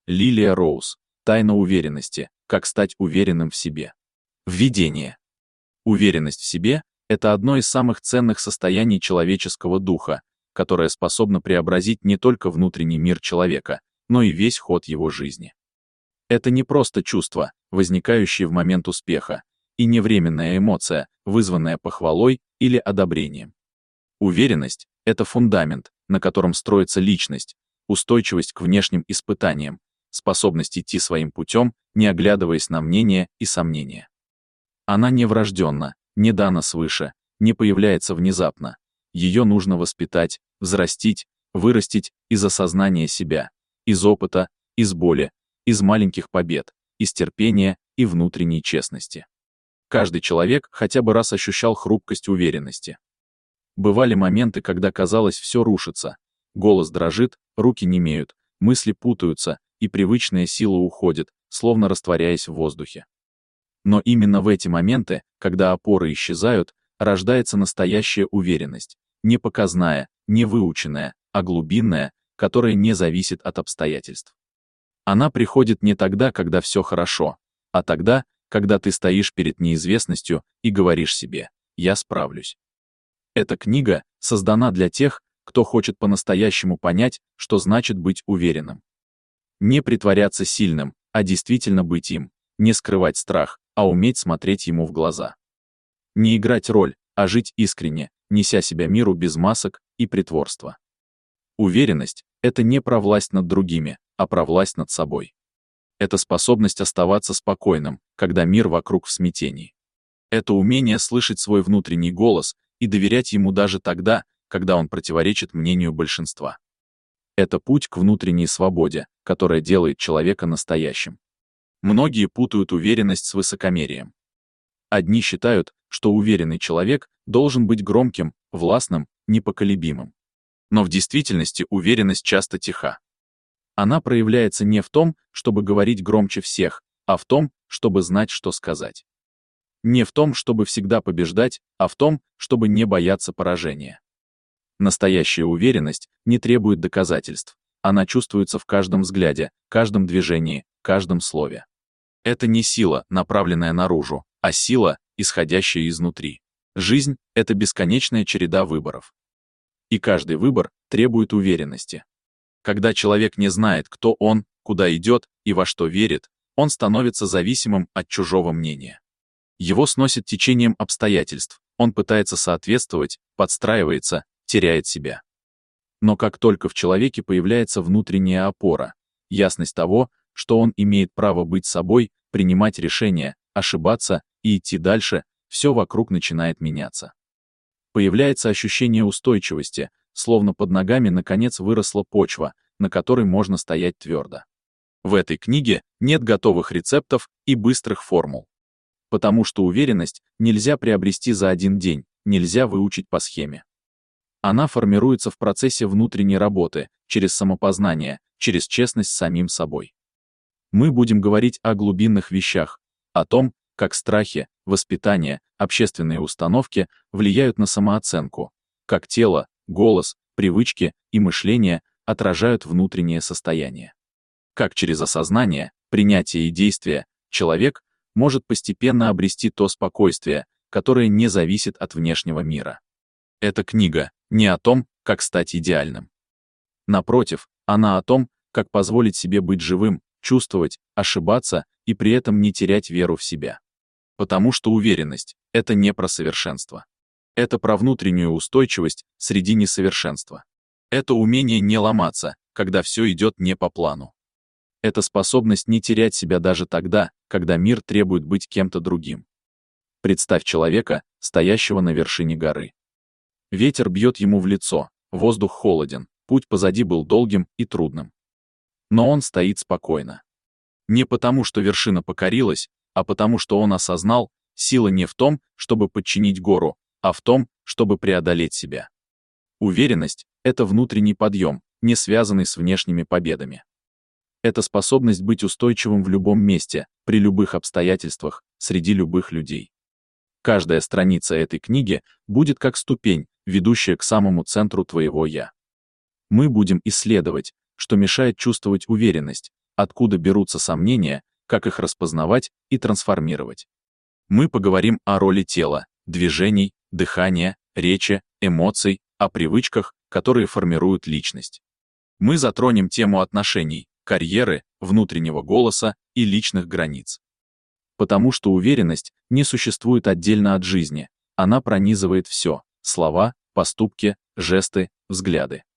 Лилия Роуз. Тайна уверенности. Как стать уверенным в себе. Введение. Уверенность в себе – это одно из самых ценных состояний человеческого духа, которое способно преобразить не только внутренний мир человека, но и весь ход его жизни. Это не просто чувство, возникающее в момент успеха, и не временная эмоция, вызванная похвалой или одобрением. Уверенность – это фундамент, на котором строится личность, устойчивость к внешним испытаниям, способность идти своим путем, не оглядываясь на мнения и сомнения. Она не врожденна, не дана свыше, не появляется внезапно. Ее нужно воспитать, взрастить, вырастить из осознания себя, из опыта, из боли, из маленьких побед, из терпения и внутренней честности. Каждый человек хотя бы раз ощущал хрупкость уверенности. Бывали моменты, когда казалось, все рушится, голос дрожит, руки немеют, мысли путаются, и привычная сила уходит, словно растворяясь в воздухе. Но именно в эти моменты, когда опоры исчезают, рождается настоящая уверенность, не показная, не выученная, а глубинная, которая не зависит от обстоятельств. Она приходит не тогда, когда все хорошо, а тогда, когда ты стоишь перед неизвестностью и говоришь себе: «Я справлюсь». Эта книга создана для тех, кто хочет по-настоящему понять, что значит быть уверенным. Не притворяться сильным, а действительно быть им, не скрывать страх, а уметь смотреть ему в глаза. Не играть роль, а жить искренне, неся себя миру без масок и притворства. Уверенность — это не про власть над другими, а про власть над собой. Это способность оставаться спокойным, когда мир вокруг в смятении. Это умение слышать свой внутренний голос и доверять ему даже тогда, когда он противоречит мнению большинства. Это путь к внутренней свободе, которая делает человека настоящим. Многие путают уверенность с высокомерием. Одни считают, что уверенный человек должен быть громким, властным, непоколебимым. Но в действительности уверенность часто тиха. Она проявляется не в том, чтобы говорить громче всех, а в том, чтобы знать, что сказать. Не в том, чтобы всегда побеждать, а в том, чтобы не бояться поражения. Настоящая уверенность не требует доказательств. Она чувствуется в каждом взгляде, каждом движении, каждом слове. Это не сила, направленная наружу, а сила, исходящая изнутри. Жизнь — это бесконечная череда выборов. И каждый выбор требует уверенности. Когда человек не знает, кто он, куда идет и во что верит, он становится зависимым от чужого мнения. Его сносит течением обстоятельств, он пытается соответствовать, подстраивается, теряет себя. Но как только в человеке появляется внутренняя опора, ясность того, что он имеет право быть собой, принимать решения, ошибаться и идти дальше, все вокруг начинает меняться. Появляется ощущение устойчивости, словно под ногами наконец выросла почва, на которой можно стоять твердо. В этой книге нет готовых рецептов и быстрых формул. Потому что уверенность нельзя приобрести за один день, нельзя выучить по схеме. Она формируется в процессе внутренней работы, через самопознание, через честность с самим собой. Мы будем говорить о глубинных вещах, о том, как страхи, воспитание, общественные установки влияют на самооценку, как тело, голос, привычки и мышление отражают внутреннее состояние. Как через осознание, принятие и действие человек может постепенно обрести то спокойствие, которое не зависит от внешнего мира. Эта книга не о том, как стать идеальным. Напротив, она о том, как позволить себе быть живым, чувствовать, ошибаться и при этом не терять веру в себя. Потому что уверенность — это не про совершенство. Это про внутреннюю устойчивость среди несовершенства. Это умение не ломаться, когда все идет не по плану. Это способность не терять себя даже тогда, когда мир требует быть кем-то другим. Представь человека, стоящего на вершине горы. Ветер бьет ему в лицо, воздух холоден, путь позади был долгим и трудным. Но он стоит спокойно. Не потому, что вершина покорилась, а потому, что он осознал, сила не в том, чтобы подчинить гору, а в том, чтобы преодолеть себя. Уверенность — это внутренний подъем, не связанный с внешними победами. Это способность быть устойчивым в любом месте, при любых обстоятельствах, среди любых людей. Каждая страница этой книги будет как ступень, ведущая к самому центру твоего «я». Мы будем исследовать, что мешает чувствовать уверенность, откуда берутся сомнения, как их распознавать и трансформировать. Мы поговорим о роли тела, движений, дыхания, речи, эмоций, о привычках, которые формируют личность. Мы затронем тему отношений, карьеры, внутреннего голоса и личных границ. Потому что уверенность не существует отдельно от жизни, она пронизывает все: слова, поступки, жесты, взгляды.